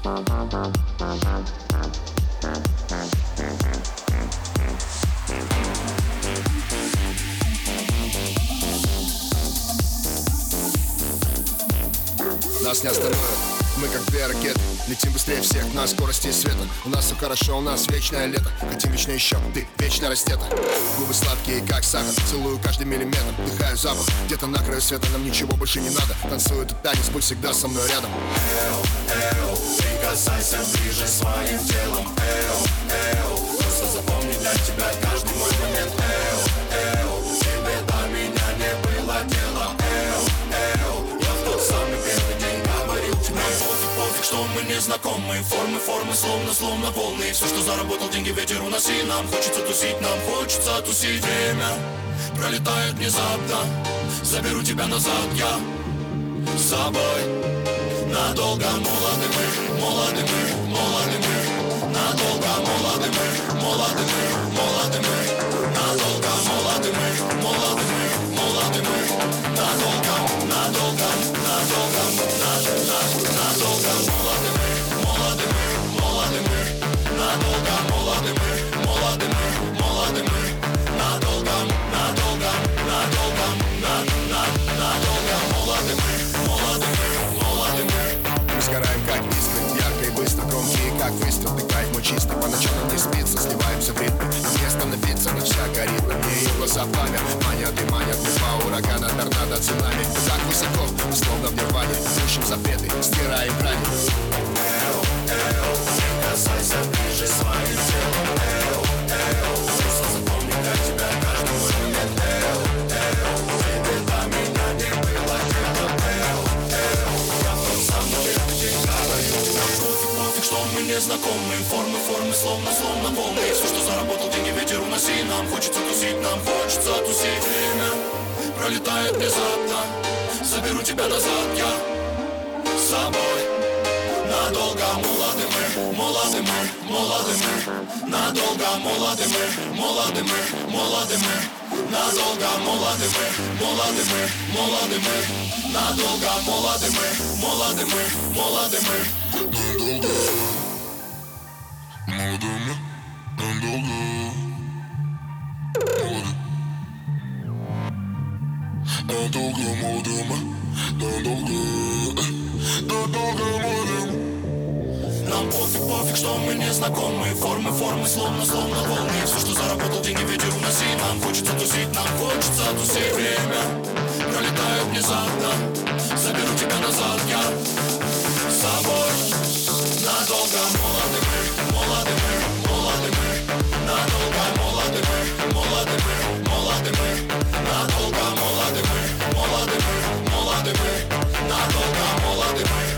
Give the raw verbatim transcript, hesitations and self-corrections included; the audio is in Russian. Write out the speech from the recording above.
Нас не остановят, мы как две ракеты. Летим быстрее всех на скорости света. У нас все хорошо, у нас вечное лето. Хотим вечно еще, ты вечно растета. Губы сладкие, как сахар, целую каждый миллиметр. Вдыхаю запах, где-то на краю света. Нам ничего больше не надо. Танцую этот танец, будь всегда со мной рядом. Эу, эу, прикасайся ближе своим телом. Эу, эу, просто запомни, для тебя каждый мой момент. Эу, эу, тебе до меня не было дела. Эу, эу, я в тот самый первый день говорил тебе: пофиг, пофиг, что мы не знакомы. Формы, формы, словно, словно волны. Все, что заработал, деньги ветер уноси. Нам хочется тусить, нам хочется тусить. Время пролетает внезапно. Заберу тебя назад я с собой. Надолго молоды мы, молоды мы, молоды мы. Надолго молоды мы, молоды мы, молоды мы. Надолго молоды мы, молоды мы, молоды мы. Надолго, надолго, надолго, надолго, надолго молоды мы, молоды мы, молоды мы. Надолго молоды мы, молоды мы, молоды мы. Надолго, надолго, надолго, надолго молоды мы, молоды мы, молоды мы. Мы сгораем как искры, ярко и быстро, громкие как выстрел. Дыхает мой чисто, по ночам нам не спится. Сливаемся в ритм, не остановиться на вся горит. На мне ее глаза пламя, манят и манят. Мы два урагана, торнадо, цунами. Так высоко, мы словно в нирване. Пушим запреты, стираем грани. Эу, эу, прикасайся ближе своим телом. Эу, эу, просто запомни, для тебя каждый мой момент. Эу, эу, тебе до меня не было дела. Эу, эу, я в тот самый первый день говорил тебе: пофиг, пофиг, что мы не знакомы. Формы, формы, словно, словно волны. Все, что заработал, деньги ветер уноси. Нам хочется тусить, нам хочется тусить. Время пролетает внезапно. Заберу тебя назад я с собой. Надолго молоды мы, молоды мы, молоды мы. Надолго молоды мы, молоды мы, молоды мы. Надолго молоды мы, молоды мы, молоды мы. Надолго молоды мы, молоды мы, молоды мы. Надолго, молоды мы, надолго, молоды. Надолго молоды мы, надолго, надолго молоды мы. Нам пофиг, пофиг, что мы не знакомы. Формы, формы, словно, словно волны. Все, что заработал, деньги ветер уноси. Нам хочется тусить, нам хочется тусить. Время пролетает внезапно. Заберу тебя назад я с собой. Надолго молоды мы, молоды мы, молоды мы. Надолго молоды мы, молоды мы, молоды мы. Надолго молоды мы, молоды мы, молоды мы. Надолго молоды мы.